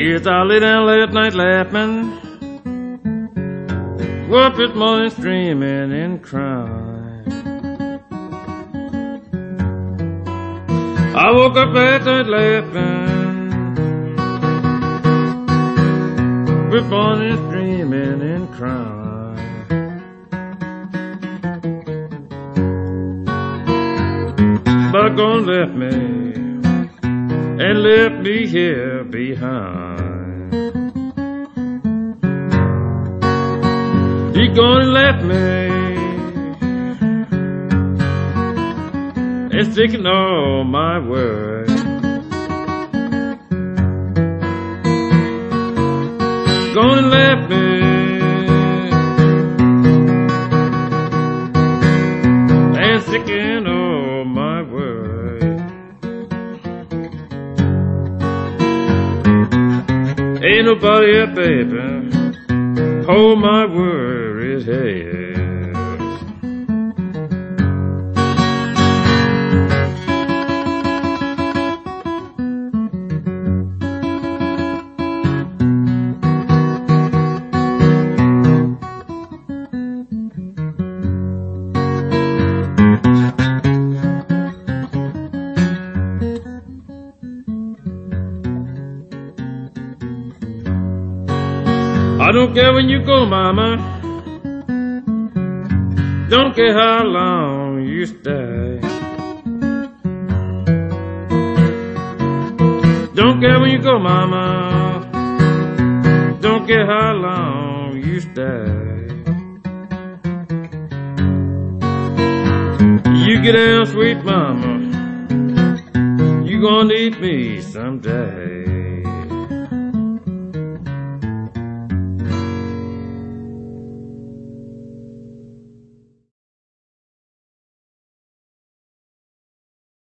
Yes, I lay down late at night laughing, woke up this morning streaming and crying. I woke up last night laughing, this morning streaming and crying. But gonna left me and left me here behind. He gonna left me and sticking all my words. Gonna left me and sticking all my words. Ain't nobody here, baby, hold my worries head. I don't care when you go, mama, don't care how long you stay. Don't care when you go, mama, don't care how long you stay. You get out, sweet mama, you gonna need me someday.